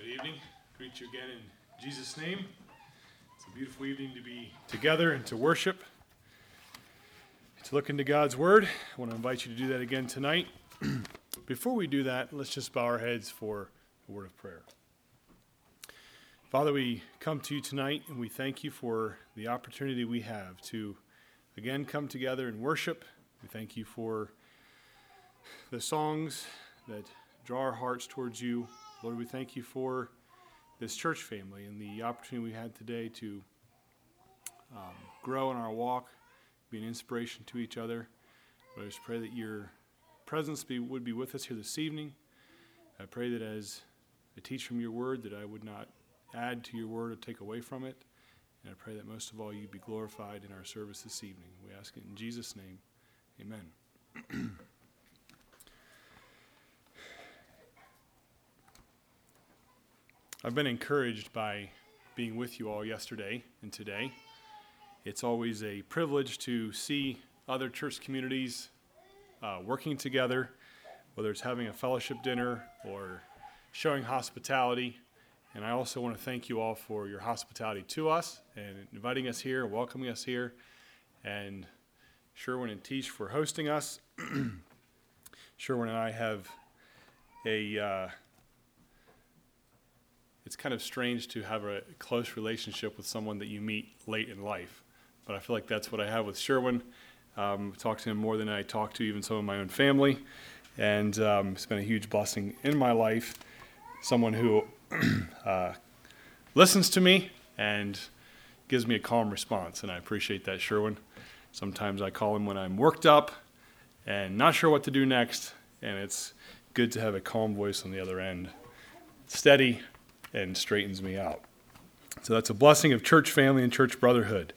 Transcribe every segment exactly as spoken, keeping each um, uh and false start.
Good evening. Greet you again in Jesus' name. It's a beautiful evening to be together and to worship, to look into God's Word. I want to invite you to do that again tonight. Before we do that, let's just bow our heads for a word of prayer. Father, we come to you tonight and we thank you for the opportunity we have to again come together and worship. We thank you for the songs that draw our hearts towards you. Lord, we thank you for this church family and the opportunity we had today to um, grow in our walk, be an inspiration to each other. Lord, I just pray that your presence be, would be with us here this evening. I pray that as I teach from your word, that I would not add to your word or take away from it. And I pray that most of all you be glorified in our service this evening. We ask it in Jesus' name. Amen. I've been encouraged by being with you all yesterday and today. It's always a privilege to see other church communities uh, working together, whether it's having a fellowship dinner or showing hospitality. And I also want to thank you all for your hospitality to us and inviting us here, welcoming us here, and Sherwin and Tish for hosting us. Sherwin and I have a... Uh, It's kind of strange to have a close relationship with someone that you meet late in life, but I feel like that's what I have with Sherwin. Um, I've talked to him more than I talk to even some of my own family, and um, it's been a huge blessing in my life. Someone who uh, listens to me and gives me a calm response, and I appreciate that, Sherwin. Sometimes I call him when I'm worked up and not sure what to do next, and it's good to have a calm voice on the other end. Steady and straightens me out. So that's a blessing of church family and church brotherhood.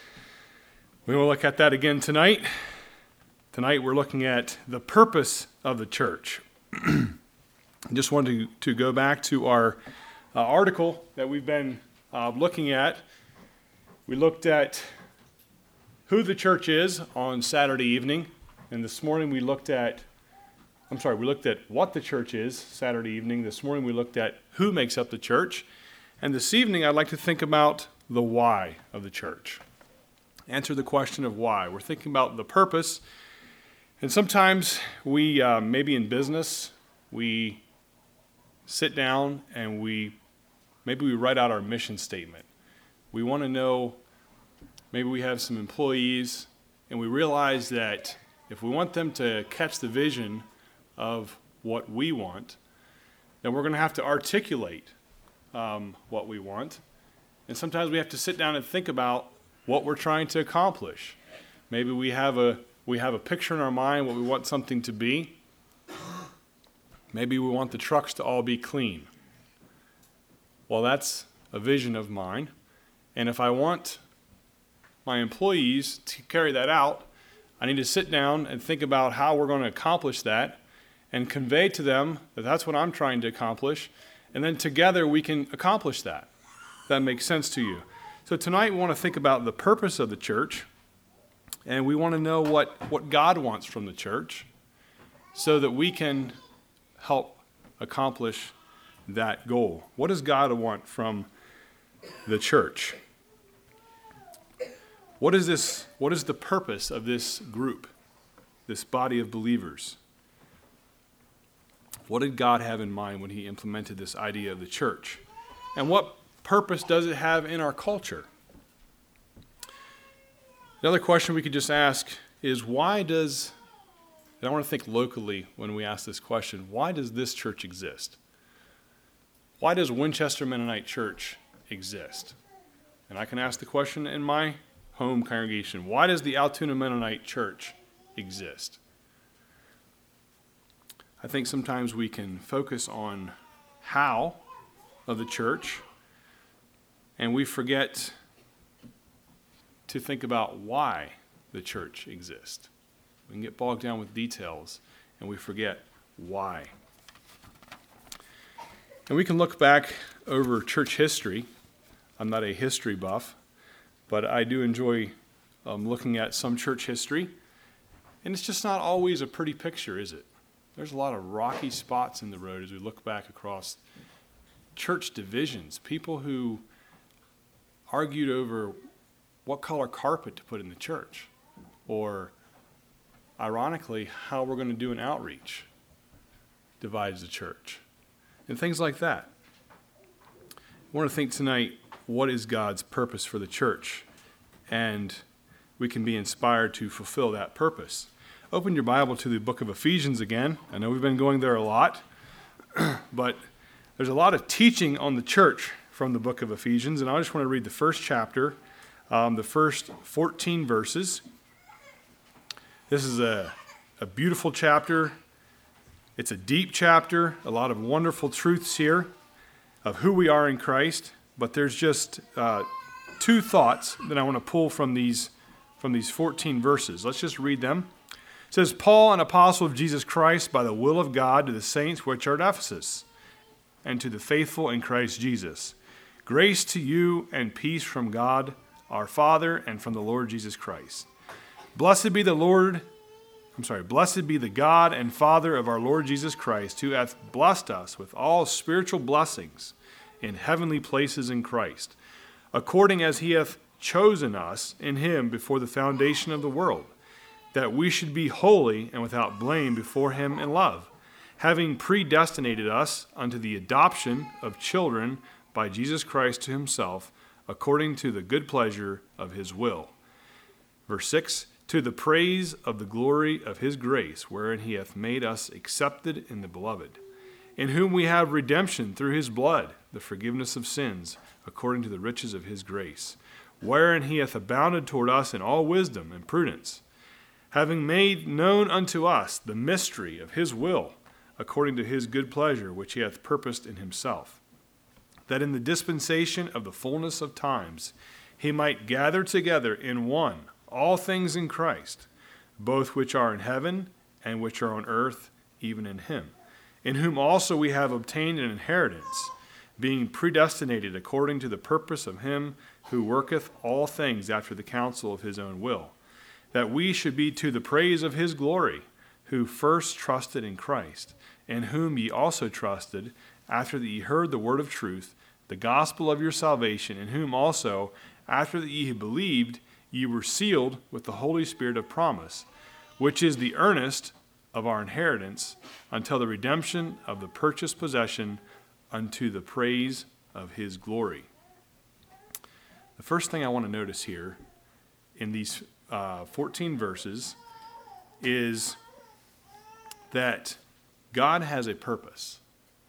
We will look at that again tonight. Tonight we're looking at the purpose of the church. I just wanted to, to go back to our uh, article that we've been uh, looking at. We looked at who the church is on Saturday evening, and this morning we looked at I'm sorry, we looked at what the church is Saturday evening. This morning we looked at who makes up the church. And this evening I'd like to think about the why of the church. Answer the question of why. We're thinking about the purpose. And sometimes we, uh, maybe in business, we sit down and we, maybe we write out our mission statement. We want to know, maybe we have some employees and we realize that if we want them to catch the vision of what we want, then we're going to have to articulate um, what we want. And sometimes we have to sit down and think about what we're trying to accomplish. Maybe we have a we have a picture in our mind what we want something to be. Maybe we want the trucks to all be clean. Well, that's a vision of mine. And if I want my employees to carry that out, I need to sit down and think about how we're going to accomplish that and convey to them that that's what I'm trying to accomplish, and then together we can accomplish that. That makes sense to you. So tonight we want to think about the purpose of the church, and we want to know what, what God wants from the church so that we can help accomplish that goal. What does God want from the church? What is this? What is the purpose of this group, this body of believers? What did God have in mind when he implemented this idea of the church? And what purpose does it have in our culture? Another question we could just ask is why does, and I want to think locally when we ask this question, why does this church exist? Why does Winchester Mennonite Church exist? And I can ask the question in my home congregation, why does the Altoona Mennonite Church exist? I think sometimes we can focus on how of the church, and we forget to think about why the church exists. We can get bogged down with details, and we forget why. And we can look back over church history. I'm not a history buff, but I do enjoy um, looking at some church history, and it's just not always a pretty picture, is it? There's a lot of rocky spots in the road as we look back across church divisions, people who argued over what color carpet to put in the church, or ironically, how we're going to do an outreach divides the church, and things like that. I want to think tonight, what is God's purpose for the church? And we can be inspired to fulfill that purpose. Open your Bible to the book of Ephesians again. I know we've been going there a lot, but there's a lot of teaching on the church from the book of Ephesians, and I just want to read the first chapter, um, the first fourteen verses. This is a, a beautiful chapter. It's a deep chapter, a lot of wonderful truths here of who we are in Christ, but there's just uh, two thoughts that I want to pull from these from these fourteen verses. Let's just read them. It says, Paul, an apostle of Jesus Christ, by the will of God, to the saints which are at Ephesus, and to the faithful in Christ Jesus. Grace to you and peace from God our Father and from the Lord Jesus Christ. Blessed be the Lord, I'm sorry, blessed be the God and Father of our Lord Jesus Christ, who hath blessed us with all spiritual blessings in heavenly places in Christ, according as he hath chosen us in him before the foundation of the world, that we should be holy and without blame before him in love, having predestinated us unto the adoption of children by Jesus Christ to himself, according to the good pleasure of his will. Verse six, to the praise of the glory of his grace, wherein he hath made us accepted in the beloved, in whom we have redemption through his blood, the forgiveness of sins, according to the riches of his grace, wherein he hath abounded toward us in all wisdom and prudence, having made known unto us the mystery of his will, according to his good pleasure, which he hath purposed in himself, that in the dispensation of the fullness of times he might gather together in one all things in Christ, both which are in heaven and which are on earth, even in him, in whom also we have obtained an inheritance, being predestinated according to the purpose of him who worketh all things after the counsel of his own will, that we should be to the praise of his glory, who first trusted in Christ, in whom ye also trusted, after that ye heard the word of truth, the gospel of your salvation, in whom also, after that ye had believed, ye were sealed with the Holy Spirit of promise, which is the earnest of our inheritance, until the redemption of the purchased possession, unto the praise of his glory. The first thing I want to notice here in these uh, fourteen verses is that God has a purpose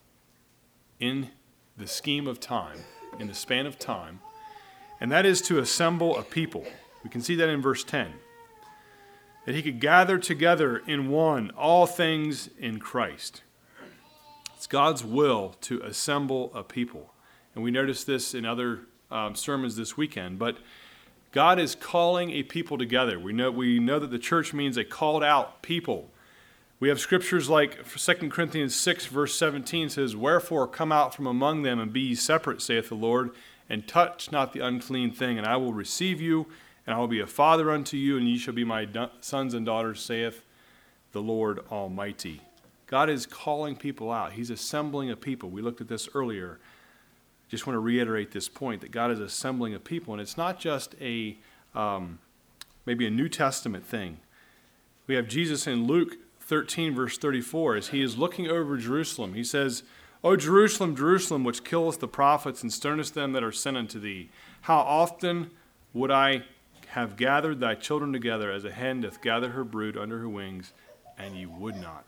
in the scheme of time, in the span of time, and that is to assemble a people. We can see that in verse ten. That he could gather together in one all things in Christ. It's God's will to assemble a people. And we noticed this in other um, sermons this weekend. But God is calling a people together. We know, we know that the church means a called out people. We have scriptures like Second Corinthians six, verse seventeen says, Wherefore come out from among them and be ye separate, saith the Lord, and touch not the unclean thing, and I will receive you, and I will be a father unto you, and ye shall be my do- sons and daughters, saith the Lord Almighty. God is calling people out. He's assembling a people. We looked at this earlier. Just want to reiterate this point, that God is assembling a people, and it's not just a um, maybe a New Testament thing. We have Jesus in Luke thirteen, verse thirty-four, as he is looking over Jerusalem. He says, O Jerusalem, Jerusalem, which killeth the prophets and stonest them that are sent unto thee, how often would I have gathered thy children together as a hen doth gather her brood under her wings, and ye would not.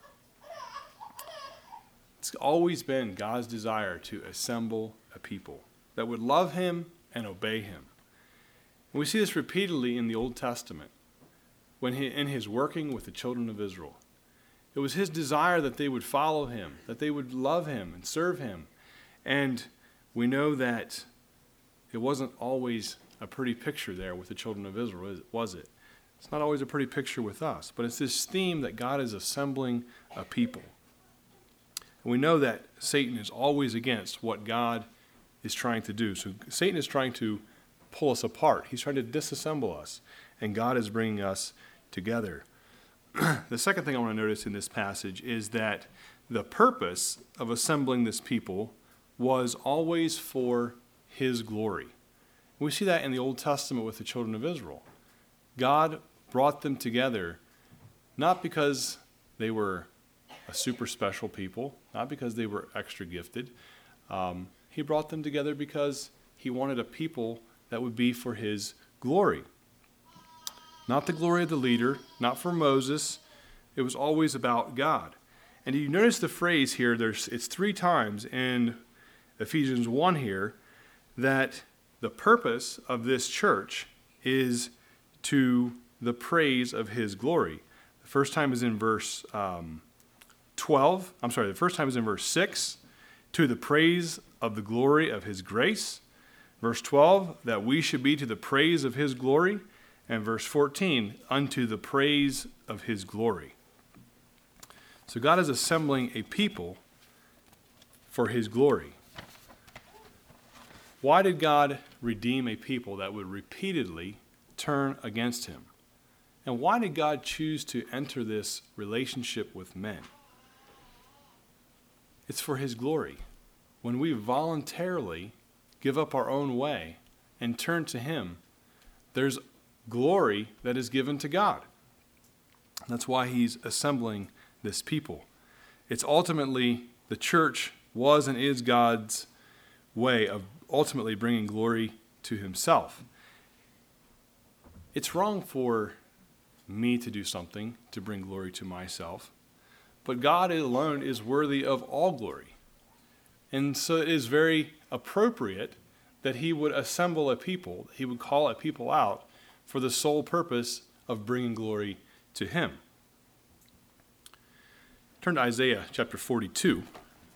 It's always been God's desire to assemble a people that would love him and obey him. And we see this repeatedly in the Old Testament, when he, in his working with the children of Israel. It was his desire that they would follow him, that they would love him and serve him. And we know that it wasn't always a pretty picture there with the children of Israel, was it? It's not always a pretty picture with us, but it's this theme that God is assembling a people. And we know that Satan is always against what God is trying to do. So Satan is trying to pull us apart. He's trying to disassemble us, and God is bringing us together. The second thing I want to notice in this passage is that the purpose of assembling this people was always for his glory. We see that in the Old Testament with the children of Israel. God brought them together not because they were a super special people, not because they were extra gifted. Um, he brought them together because he wanted a people that would be for his glory. Not the glory of the leader, not for Moses. It was always about God. And you notice the phrase here, there's it's three times in Ephesians one here, that the purpose of this church is to the praise of his glory. The first time is in verse um, twelve. I'm sorry, the first time is in verse six, to the praise of the glory of his grace. Verse twelve, that we should be to the praise of his glory. And verse fourteen, unto the praise of his glory. So God is assembling a people for his glory. Why did God redeem a people that would repeatedly turn against him? And why did God choose to enter this relationship with men? It's for his glory. When we voluntarily give up our own way and turn to him, there's glory that is given to God. That's why he's assembling this people. It's ultimately, the church was and is God's way of ultimately bringing glory to himself. It's wrong for me to do something to bring glory to myself, but God alone is worthy of all glory. And so it is very appropriate that he would assemble a people, he would call a people out for the sole purpose of bringing glory to him. Turn to Isaiah chapter forty-two.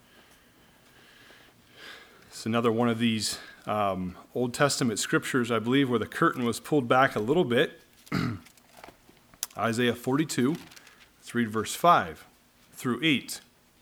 It's another one of these um, Old Testament scriptures, I believe, where the curtain was pulled back a little bit. Isaiah forty-two, let's read verse five through eight.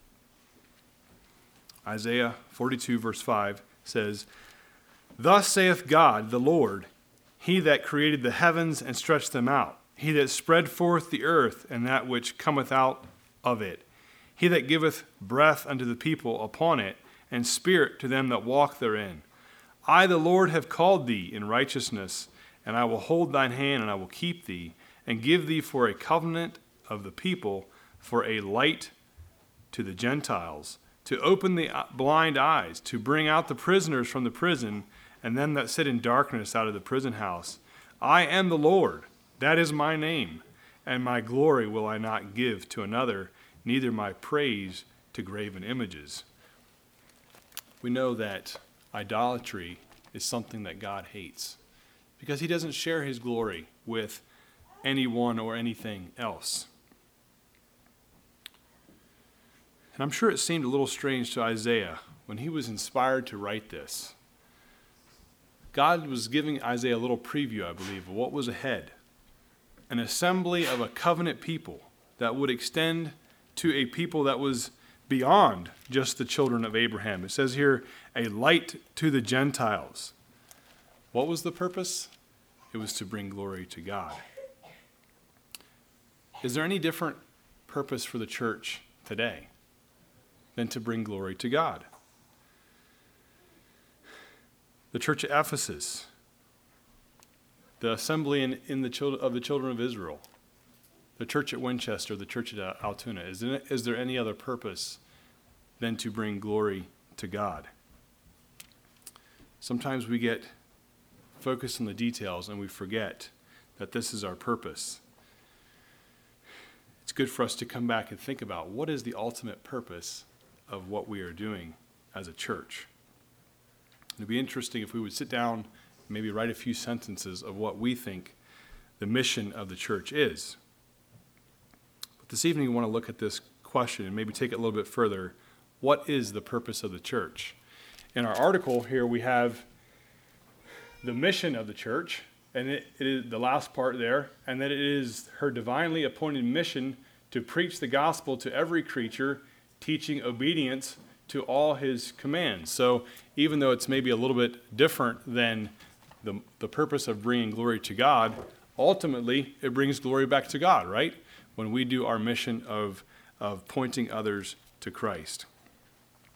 Isaiah forty-two, verse five says, Thus saith God, the Lord, he that created the heavens and stretched them out, he that spread forth the earth and that which cometh out of it, he that giveth breath unto the people upon it, and spirit to them that walk therein. I, the Lord, have called thee in righteousness, and I will hold thine hand, and I will keep thee, and give thee for a covenant of the people, for a light to the Gentiles, to open the blind eyes, to bring out the prisoners from the prison, and them that sit in darkness out of the prison house. I am the Lord, that is my name, and my glory will I not give to another, neither my praise to graven images. We know that idolatry is something that God hates, because he doesn't share his glory with anyone or anything else. And I'm sure it seemed a little strange to Isaiah when he was inspired to write this. God was giving Isaiah a little preview, I believe, of what was ahead. An assembly of a covenant people that would extend to a people that was beyond just the children of Abraham. It says here, a light to the Gentiles. What was the purpose? It was to bring glory to God. Is there any different purpose for the church today than to bring glory to God? The church at Ephesus, the assembly in, in the children, of the children of Israel, the church at Winchester, the church at Altoona, is there, is there any other purpose than to bring glory to God? Sometimes we get focused on the details and we forget that this is our purpose. It's good for us to come back and think about what is the ultimate purpose of what we are doing as a church. It'd be interesting if we would sit down and maybe write a few sentences of what we think the mission of the church is. But this evening we want to look at this question and maybe take it a little bit further. What is the purpose of the church? In our article here we have the mission of the church, and it, it is the last part there, and that it is her divinely appointed mission to preach the gospel to every creature, teaching obedience to all his commands. So even though it's maybe a little bit different than the, the purpose of bringing glory to God, ultimately it brings glory back to God, right? When we do our mission of, of pointing others to Christ.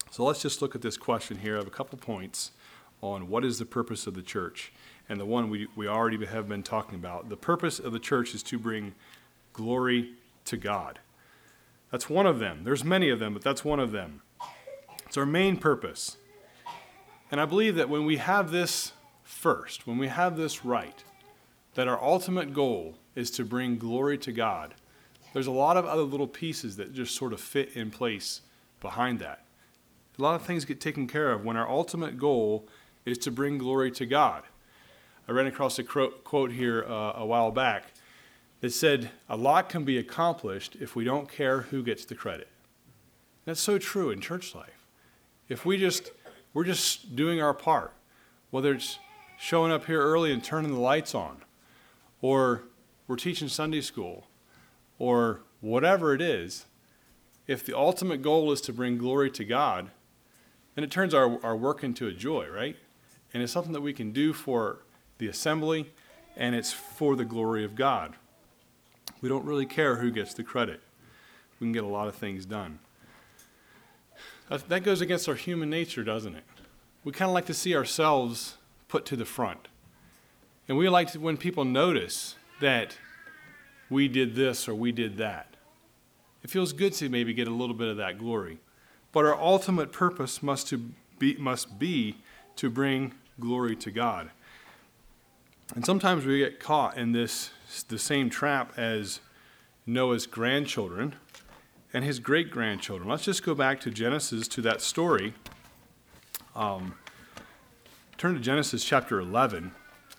So let's just look at this question here. I have a couple points on what is the purpose of the church. And the one we, we already have been talking about. The purpose of the church is to bring glory to God. That's one of them. There's many of them, but that's one of them. It's our main purpose. And I believe that when we have this first, when we have this right, that our ultimate goal is to bring glory to God, there's a lot of other little pieces that just sort of fit in place behind that. A lot of things get taken care of when our ultimate goal is to bring glory to God. I ran across a quote here uh, a while back that said, a lot can be accomplished if we don't care who gets the credit. That's so true in church life. If we just, we're just doing our part, whether it's showing up here early and turning the lights on, or we're teaching Sunday school, or whatever it is, if the ultimate goal is to bring glory to God, then it turns our, our work into a joy, right? And it's something that we can do for the assembly, and it's for the glory of God. We don't really care who gets the credit. We can get a lot of things done. That, that goes against our human nature, doesn't it? We kind of like to see ourselves put to the front. And we like to, when people notice that we did this or we did that, it feels good to maybe get a little bit of that glory. But our ultimate purpose must, to be, must be to bring glory to God. And sometimes we get caught in this, the same trap as Noah's grandchildren and his great-grandchildren. Let's just go back to Genesis, to that story. Um, turn to Genesis chapter eleven.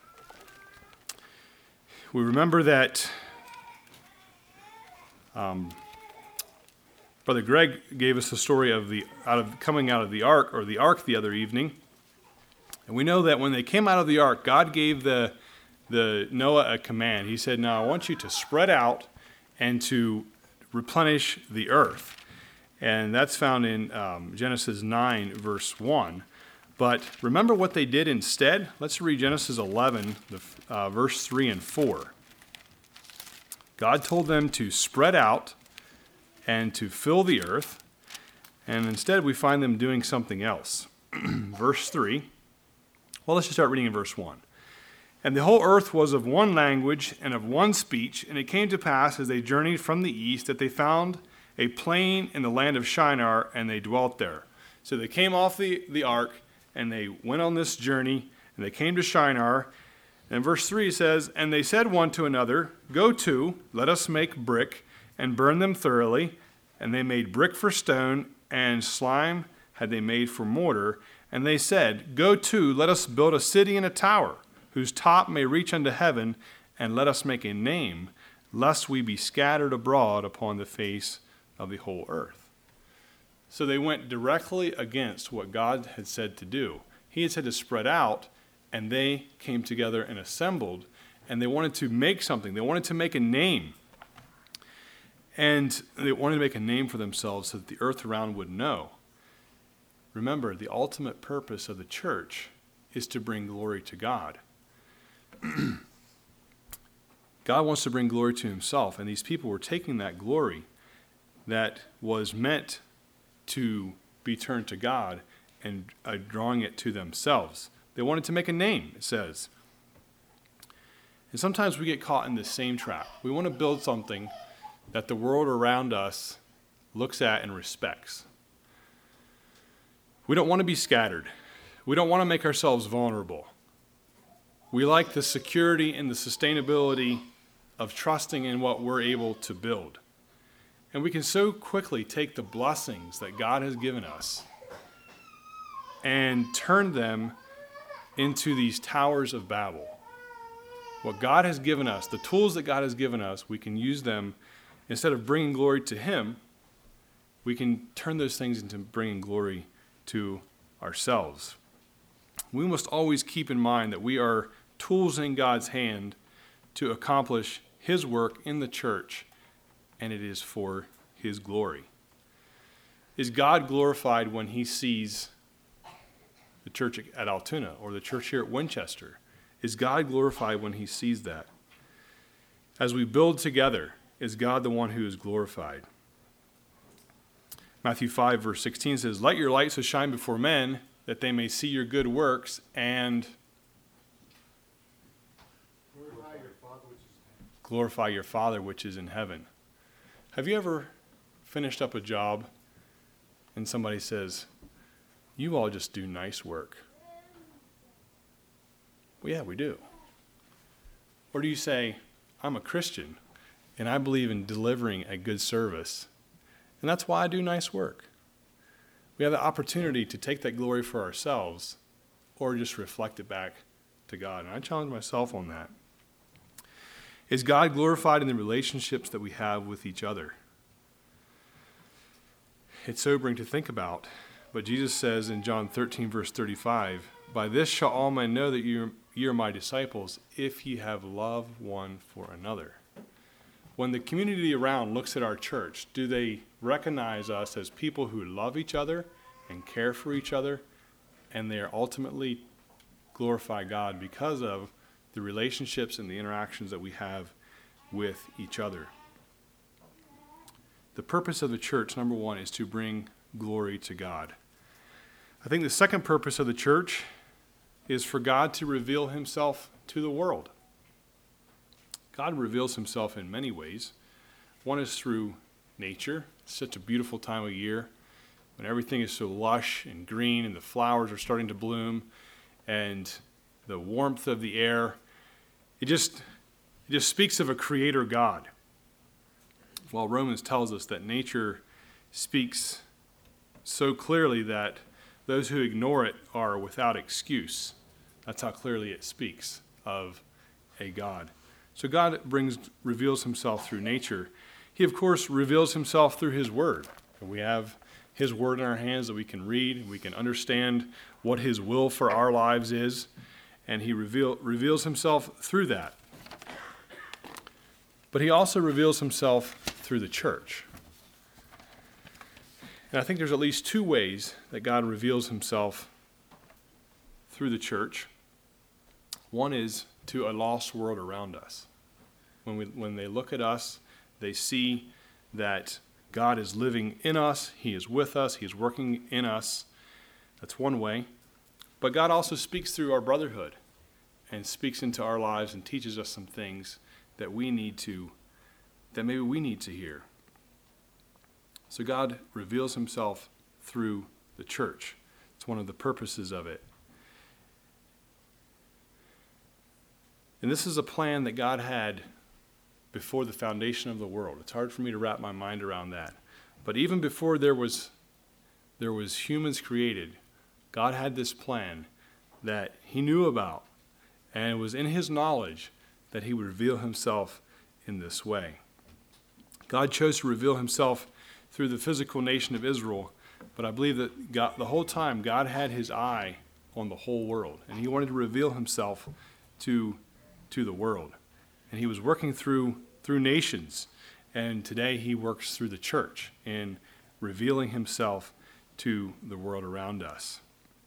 We remember that um, Brother Greg gave us the story of the out of coming out of the ark, or the ark the other evening. And we know that when they came out of the ark, God gave the, the Noah a command. He said, now I want you to spread out and to replenish the earth. And that's found in um, Genesis nine, verse one. But remember what they did instead? Let's read Genesis eleven, the, uh, verse three and four. God told them to spread out and to fill the earth. And instead we find them doing something else. Verse three. Well, let's just start reading in verse one. And the whole earth was of one language and of one speech, and it came to pass as they journeyed from the east that they found a plain in the land of Shinar, and they dwelt there. So they came off the, the ark, and they went on this journey, and they came to Shinar. And verse three says, and they said one to another, go to, let us make brick, and burn them thoroughly. And they made brick for stone, and slime had they made for mortar. And they said, go to, let us build a city and a tower, whose top may reach unto heaven, and let us make a name, lest we be scattered abroad upon the face of the whole earth. So they went directly against what God had said to do. He had said to spread out, and they came together and assembled, and they wanted to make something. They wanted to make a name. And they wanted to make a name for themselves so that the earth around would know. Remember, the ultimate purpose of the church is to bring glory to God. God wants to bring glory to himself, and these people were taking that glory that was meant to be turned to God and uh, drawing it to themselves. They wanted to make a name, it says. And sometimes we get caught in the same trap. We want to build something that the world around us looks at and respects. We don't want to be scattered. We don't want to make ourselves vulnerable. We like the security and the sustainability of trusting in what we're able to build. And we can so quickly take the blessings that God has given us and turn them into these towers of Babel. What God has given us, the tools that God has given us, we can use them. Instead of bringing glory to him, we can turn those things into bringing glory to ourselves. We must always keep in mind that we are tools in God's hand to accomplish his work in the church, and it is for his glory. Is God glorified when he sees the church at Altoona or the church here at Winchester? Is God glorified when he sees that? As we build together, is God the one who is glorified? Matthew five, verse sixteen says, "Let your light so shine before men that they may see your good works and glorify your Father which is in heaven." glorify your Father which is in heaven." Have you ever finished up a job and somebody says, "You all just do nice work"? Well, yeah, we do. Or do you say, "I'm a Christian and I believe in delivering a good service, and that's why I do nice work"? We have the opportunity to take that glory for ourselves or just reflect it back to God. And I challenge myself on that. Is God glorified in the relationships that we have with each other? It's sobering to think about, but Jesus says in John thirteen, verse thirty-five, "By this shall all men know that you are my disciples, if ye have love one for another." When the community around looks at our church, do they recognize us as people who love each other and care for each other, and they are ultimately glorify God because of the relationships and the interactions that we have with each other? The purpose of the church, number one, is to bring glory to God. I think the second purpose of the church is for God to reveal himself to the world. God reveals himself in many ways. One is through nature. It's such a beautiful time of year when everything is so lush and green and the flowers are starting to bloom and the warmth of the air. It just, it just speaks of a creator God. While Romans tells us that nature speaks so clearly that those who ignore it are without excuse. That's how clearly it speaks of a God. So God brings, reveals himself through nature. He, of course, reveals himself through his word. And we have his word in our hands that we can read, and we can understand what his will for our lives is. And he reveal, reveals himself through that. But he also reveals himself through the church. And I think there's at least two ways that God reveals himself through the church. One is to a lost world around us. When we, when they look at us, they see that God is living in us, he is with us, he is working in us. That's one way. But God also speaks through our brotherhood and speaks into our lives and teaches us some things that we need to, that maybe we need to hear. So God reveals himself through the church. It's one of the purposes of it. And this is a plan that God had before the foundation of the world. It's hard for me to wrap my mind around that. But even before there was there was humans created, God had this plan that he knew about, and it was in his knowledge that he would reveal himself in this way. God chose to reveal himself through the physical nation of Israel, but I believe that God, the whole time God had his eye on the whole world, and he wanted to reveal himself to, to the world. And he was working through, through nations, and today he works through the church in revealing himself to the world around us.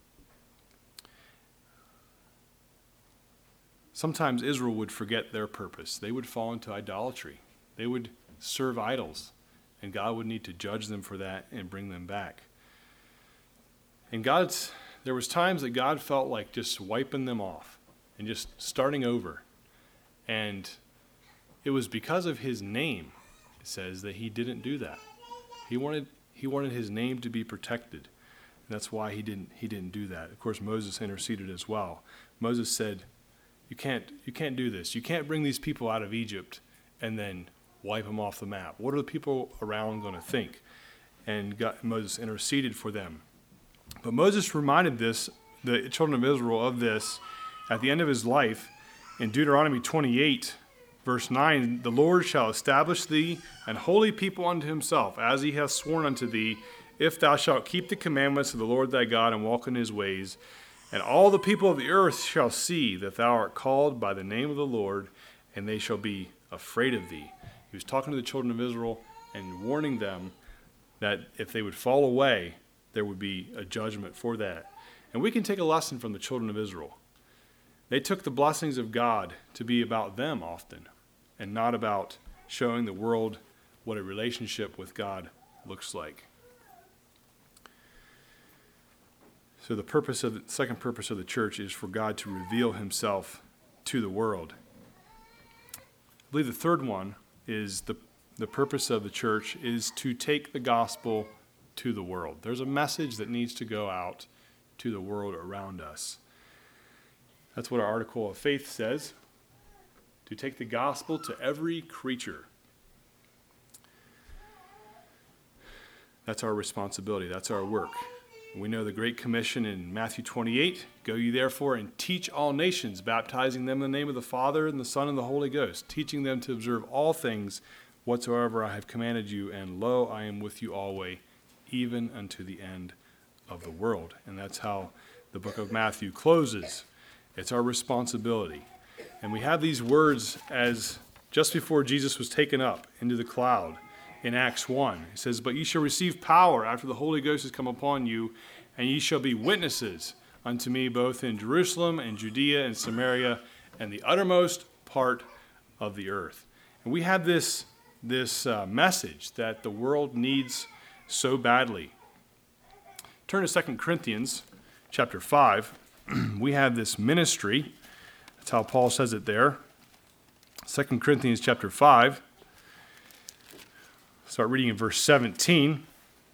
Sometimes Israel would forget their purpose. They would fall into idolatry. They would serve idols, and God would need to judge them for that and bring them back. And God's, there was times that God felt like just wiping them off and just starting over. And it was because of his name, it says, that he didn't do that. He wanted he wanted his name to be protected. And that's why he didn't he didn't do that. Of course, Moses interceded as well. Moses said, You can't you can't do this. You can't bring these people out of Egypt and then wipe them off the map. What are the people around going to think? And God, Moses interceded for them. But Moses reminded this the children of Israel of this at the end of his life in Deuteronomy twenty-eight, verse nine. The Lord shall establish thee an holy people unto himself, as he hath sworn unto thee, if thou shalt keep the commandments of the Lord thy God and walk in his ways. And all the people of the earth shall see that thou art called by the name of the Lord, and they shall be afraid of thee. He was talking to the children of Israel and warning them that if they would fall away, there would be a judgment for that. And we can take a lesson from the children of Israel. They took the blessings of God to be about them often, and not about showing the world what a relationship with God looks like. So the purpose of the second purpose of the church is for God to reveal himself to the world. I believe the third one is the, the purpose of the church is to take the gospel to the world. There's a message that needs to go out to the world around us. That's what our article of faith says, to take the gospel to every creature. That's our responsibility. That's our work. We know the Great Commission in Matthew twenty-eight, go ye therefore and teach all nations, baptizing them in the name of the Father and the Son and the Holy Ghost, teaching them to observe all things whatsoever I have commanded you, and lo, I am with you always, even unto the end of the world. And that's how the book of Matthew closes. It's our responsibility. And we have these words as just before Jesus was taken up into the cloud. In Acts one, it says, but ye shall receive power after the Holy Ghost has come upon you, and ye shall be witnesses unto me both in Jerusalem and Judea and Samaria and the uttermost part of the earth. And we have this, this uh, message that the world needs so badly. Turn to Second Corinthians chapter five. We have this ministry. That's how Paul says it there. Second Corinthians chapter five. Start reading in verse seventeen.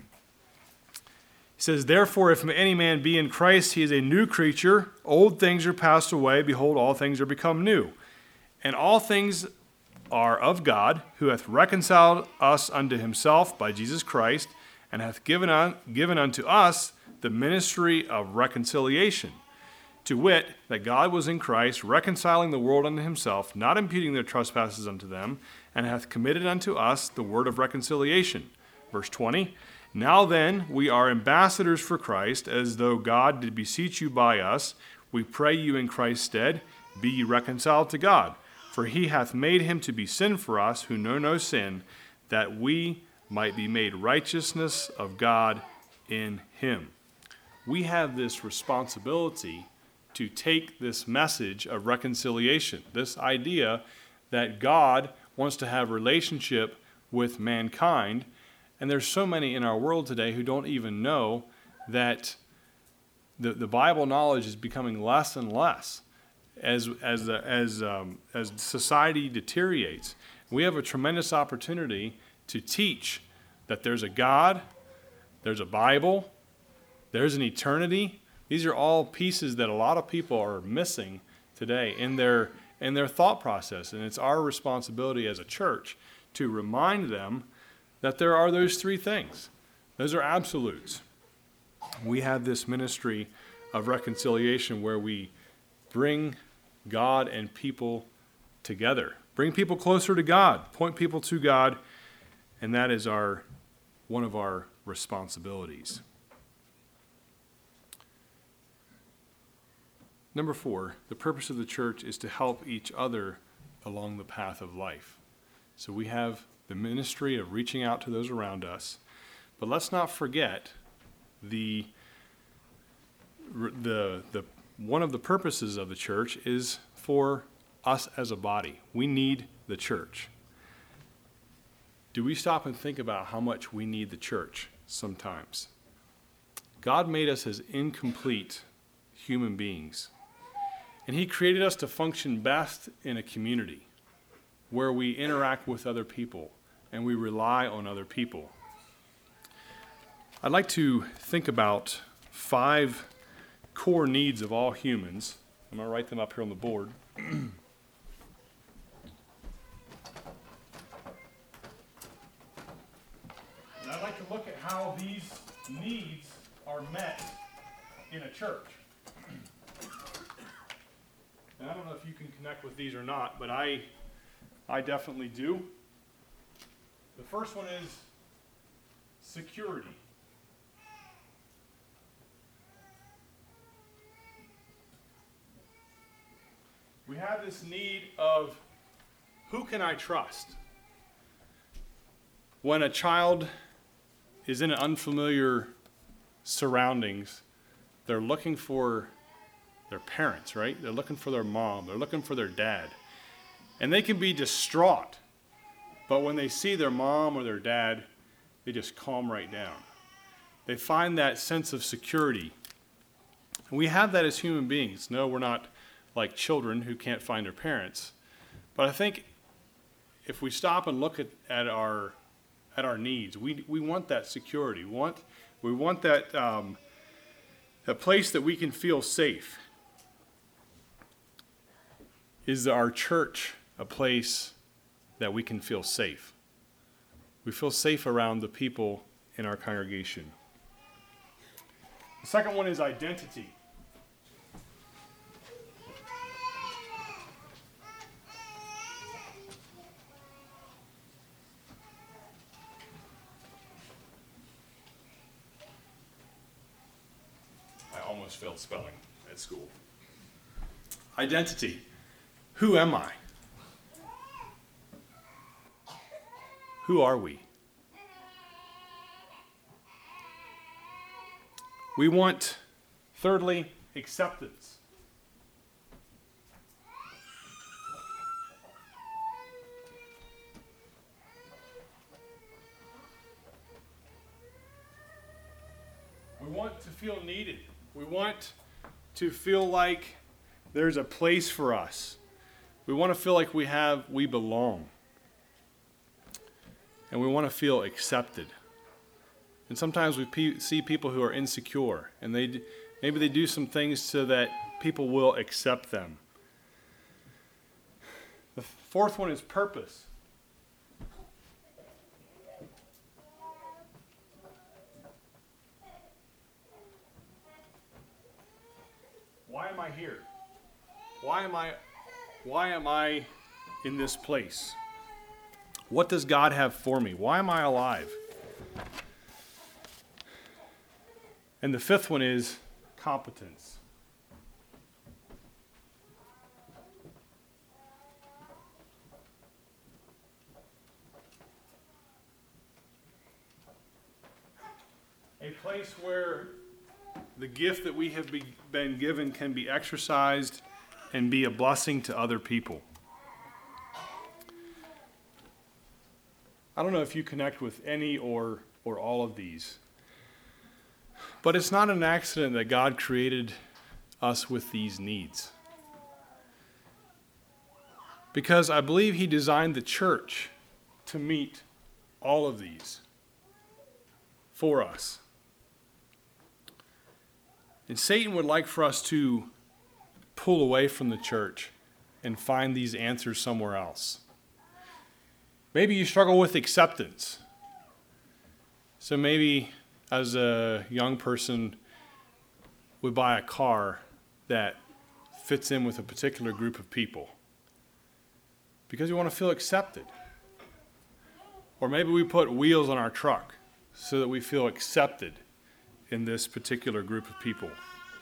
He says, therefore, if any man be in Christ, he is a new creature. Old things are passed away. Behold, all things are become new. And all things are of God, who hath reconciled us unto himself by Jesus Christ, and hath given, un, given unto us the ministry of reconciliation. To wit, that God was in Christ, reconciling the world unto himself, not imputing their trespasses unto them, and hath committed unto us the word of reconciliation. Verse twenty, now then, we are ambassadors for Christ, as though God did beseech you by us. We pray you in Christ's stead, be ye reconciled to God. For he hath made him to be sin for us, who know no sin, that we might be made righteousness of God in him. We have this responsibility to take this message of reconciliation, this idea that God wants to have relationship with mankind. And there's so many in our world today who don't even know that the, the Bible knowledge is becoming less and less as, as, as, um, as society deteriorates. We have a tremendous opportunity to teach that there's a God, there's a Bible, there's an eternity. These are all pieces that a lot of people are missing today in their in their thought process. And it's our responsibility as a church to remind them that there are those three things. Those are absolutes. We have this ministry of reconciliation where we bring God and people together. Bring people closer to God. Point people to God. And that is our one of our responsibilities. Number four, the purpose of the church is to help each other along the path of life. So we have the ministry of reaching out to those around us, but let's not forget the the the one of the purposes of the church is for us as a body. We need the church. Do we stop and think about how much we need the church sometimes? God made us as incomplete human beings. And he created us to function best in a community where we interact with other people and we rely on other people. I'd like to think about five core needs of all humans. I'm going to write them up here on the board. And I'd like to look at how these needs are met in a church. And I don't know if you can connect with these or not, but I, I definitely do. The first one is security. We have this need of who can I trust? When a child is in unfamiliar surroundings, they're looking for their parents, right? They're looking for their mom. They're looking for their dad. And they can be distraught. But when they see their mom or their dad, they just calm right down. They find that sense of security And we have that as human beings. No, we're not like children who can't find their parents. But I think if we stop and look at, at our at our needs, we we want that security. We want we want that um, a place that we can feel safe. Is our church a place that we can feel safe? We feel safe around the people in our congregation. The second one is identity. I almost failed spelling at school. Identity. Who am I? Who are we? We want, thirdly, acceptance. We want to feel needed. We want to feel like there's a place for us. We want to feel like we have, we belong. And we want to feel accepted. And sometimes we pe- see people who are insecure, and they d- maybe they do some things so that people will accept them. The fourth one is purpose. Why am I here? Why am I why am I in this place? What does God have for me? Why am I alive? And the fifth one is competence. A place where the gift that we have be, been given can be exercised and be a blessing to other people. I don't know if you connect with any or or all of these. But it's not an accident that God created us with these needs. Because I believe He designed the church to meet all of these for us. And Satan would like for us to pull away from the church and find these answers somewhere else. Maybe you struggle with acceptance. So maybe as a young person, we buy a car that fits in with a particular group of people because we want to feel accepted. Or maybe we put wheels on our truck so that we feel accepted in this particular group of people.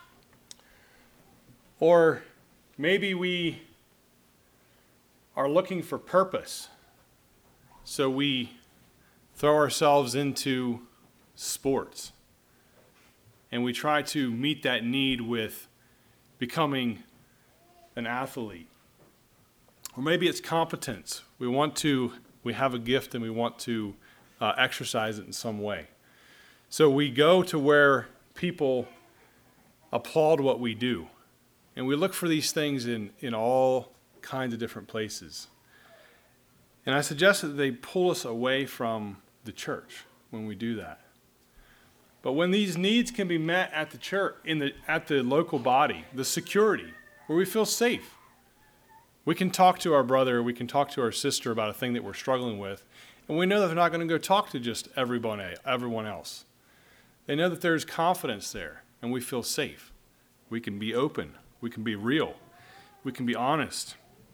Or maybe we are looking for purpose, so we throw ourselves into sports. And we try to meet that need with becoming an athlete. Or maybe it's competence. We want to, we have a gift and we want to uh, exercise it in some way. So we go to where people applaud what we do. And we look for these things in, in all kinds of different places. And I suggest that they pull us away from the church when we do that. But when these needs can be met at the church, in the at the local body, the security, where we feel safe, we can talk to our brother, we can talk to our sister about a thing that we're struggling with, and we know that they're not going to go talk to just everyone, everyone else. They know that there's confidence there, and we feel safe. We can be open. We can be real. We can be honest.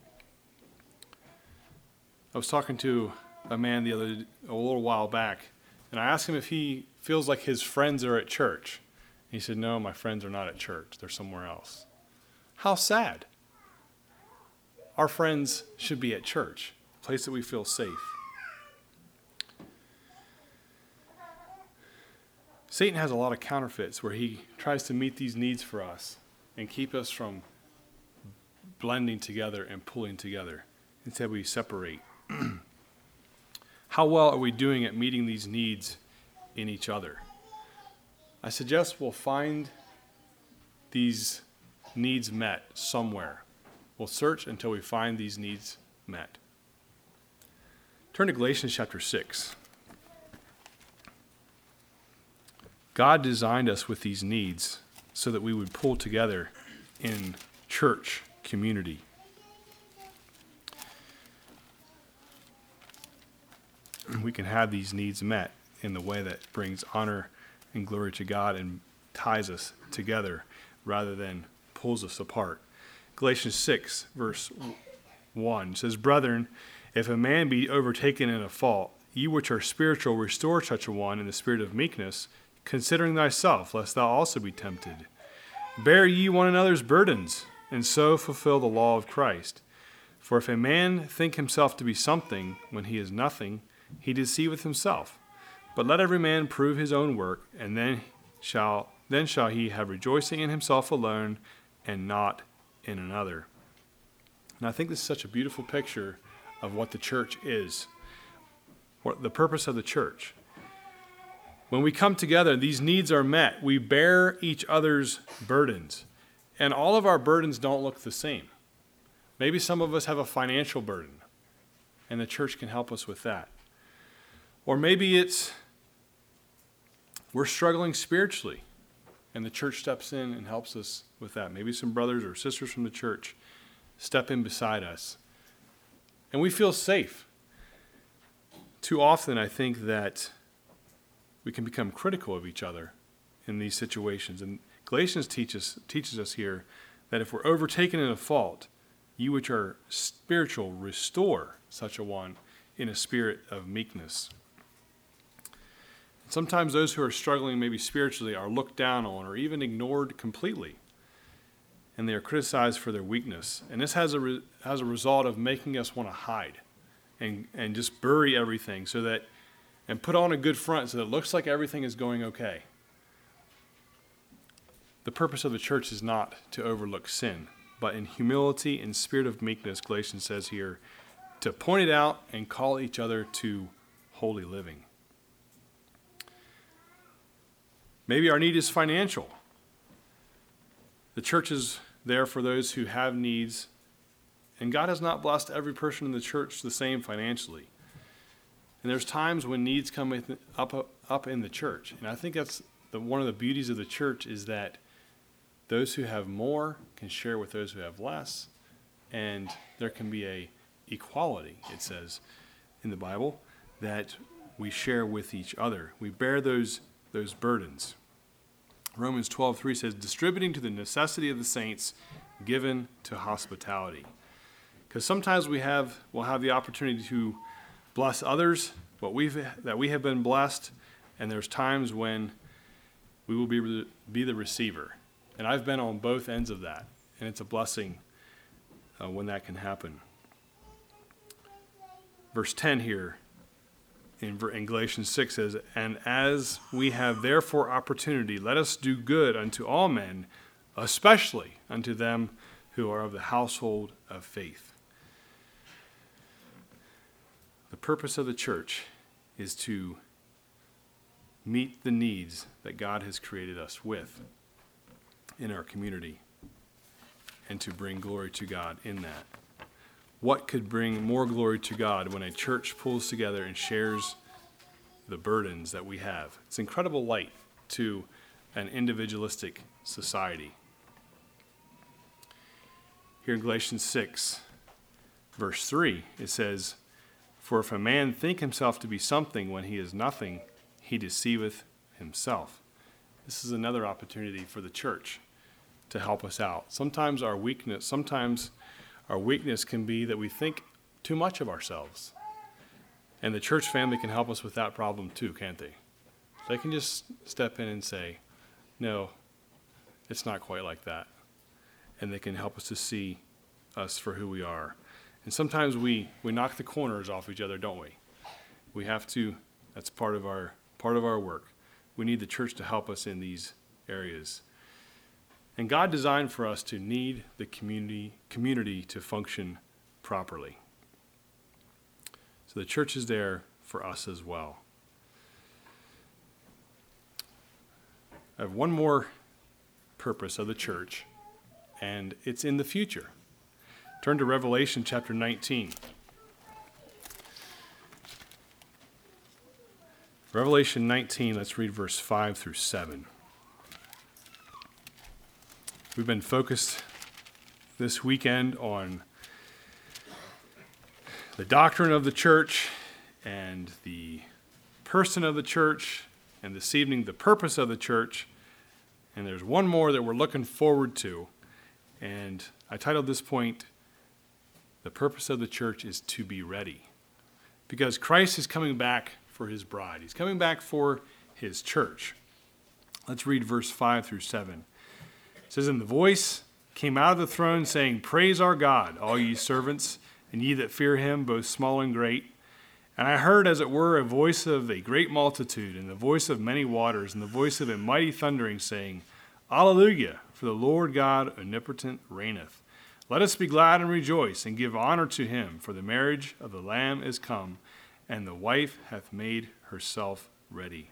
I was talking to a man the other a little while back, and I asked him if he feels like his friends are at church. He said, "No, my friends are not at church. They're somewhere else." How sad. Our friends should be at church, a place that we feel safe. Satan has a lot of counterfeits where he tries to meet these needs for us and keep us from blending together and pulling together. Instead, we separate. How well are we doing at meeting these needs in each other? I suggest we'll find these needs met somewhere. We'll search until we find these needs met. Turn to Galatians chapter six. God designed us with these needs so that we would pull together in church community. And we can have these needs met in the way that brings honor and glory to God and ties us together rather than pulls us apart. Galatians six, verse one says, Brethren, if a man be overtaken in a fault, ye which are spiritual, restore such a one in the spirit of meekness, considering thyself, lest thou also be tempted. Bear ye one another's burdens, and so fulfill the law of Christ. For if a man think himself to be something when he is nothing, he deceiveth himself. But let every man prove his own work, and then shall then shall he have rejoicing in himself alone, and not in another. And I think this is such a beautiful picture of what the church is, what the purpose of the church. When we come together, these needs are met. We bear each other's burdens. And all of our burdens don't look the same. Maybe some of us have a financial burden, and the church can help us with that. Or maybe it's we're struggling spiritually, and the church steps in and helps us with that. Maybe some brothers or sisters from the church step in beside us, and we feel safe. Too often, I think that we can become critical of each other in these situations. And Galatians teaches, teaches us here that if we're overtaken in a fault, you which are spiritual, restore such a one in a spirit of meekness. Sometimes those who are struggling maybe spiritually are looked down on or even ignored completely, and they are criticized for their weakness. And this has a re- has a result of making us want to hide and, and just bury everything so that and put on a good front so that it looks like everything is going okay. The purpose of the church is not to overlook sin, but in humility and spirit of meekness, Galatians says here, to point it out and call each other to holy living. Maybe our need is financial. The church is there for those who have needs, and God has not blessed every person in the church the same financially. And there's times when needs come up up in the church, and I think that's the, one of the beauties of the church is that those who have more can share with those who have less, and there can be a equality, it says in the Bible, that we share with each other. We bear those those burdens. Romans twelve three says, distributing to the necessity of the saints, given to hospitality. Because sometimes we have we'll have the opportunity to bless others, what we've that we have been blessed, and there's times when we will be be the receiver. And I've been on both ends of that, and it's a blessing uh, when that can happen. Verse ten here in, in Galatians six says, and as we have therefore opportunity, let us do good unto all men, especially unto them who are of the household of faith. The purpose of the church is to meet the needs that God has created us with in our community and to bring glory to God in that. What could bring more glory to God when a church pulls together and shares the burdens that we have? It's incredible light to an individualistic society. Here in Galatians six, verse three, it says, for if a man think himself to be something when he is nothing, he deceiveth himself. This is another opportunity for the church to help us out. Sometimes our weakness, sometimes our weakness can be that we think too much of ourselves. And the church family can help us with that problem too, can't they? They can just step in and say, no, it's not quite like that. And they can help us to see us for who we are. And sometimes we, we knock the corners off each other, don't we? We have to, that's part of our part of our work. We need the church to help us in these areas. And God designed for us to need the community community to function properly. So the church is there for us as well. I have one more purpose of the church, and it's in the future. Turn to Revelation chapter nineteen. Revelation nineteen, let's read verse five through seven. We've been focused this weekend on the doctrine of the church and the person of the church, and this evening the purpose of the church. And there's one more that we're looking forward to. And I titled this point, The Purpose of the Church is to be ready. Because Christ is coming back for his bride. He's coming back for his church. Let's read verse five through seven. It says, And the voice came out of the throne, saying, Praise our God, all ye servants, and ye that fear him, both small and great. And I heard, as it were, a voice of a great multitude, and the voice of many waters, and the voice of a mighty thundering, saying, Alleluia, for the Lord God omnipotent reigneth. Let us be glad and rejoice, and give honor to him, for the marriage of the Lamb is come, and the wife hath made herself ready.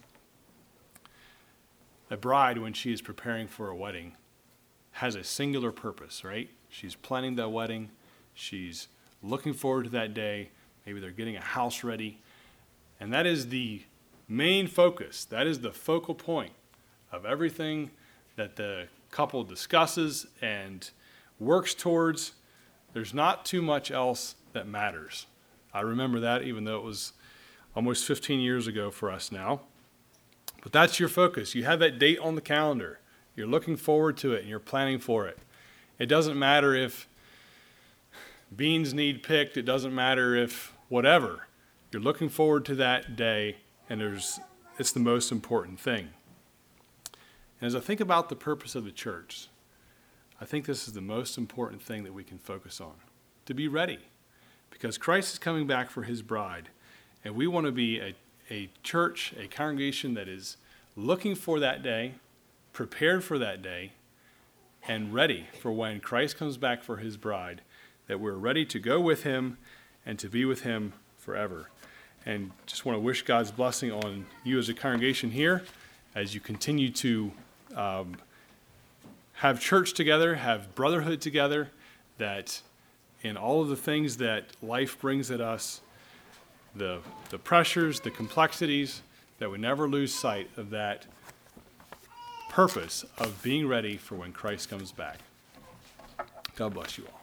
A bride, when she is preparing for a wedding, has a singular purpose, right? She's planning that wedding. She's looking forward to that day. Maybe they're getting a house ready. And that is the main focus. That is the focal point of everything that the couple discusses and works towards. There's not too much else that matters. I remember that, even though it was almost fifteen years ago for us now. But that's your focus. You have that date on the calendar. You're looking forward to it, and you're planning for it. It doesn't matter if beans need picked. It doesn't matter if whatever. You're looking forward to that day, and there's it's the most important thing. And as I think about the purpose of the church, I think this is the most important thing that we can focus on, to be ready. Because Christ is coming back for his bride, and we want to be a, a church, a congregation that is looking for that day, prepared for that day, and ready for when Christ comes back for his bride, that we're ready to go with him and to be with him forever. And just want to wish God's blessing on you as a congregation here as you continue to um, have church together, have brotherhood together, that in all of the things that life brings at us, the, the pressures, the complexities, that we never lose sight of that purpose of being ready for when Christ comes back. God bless you all.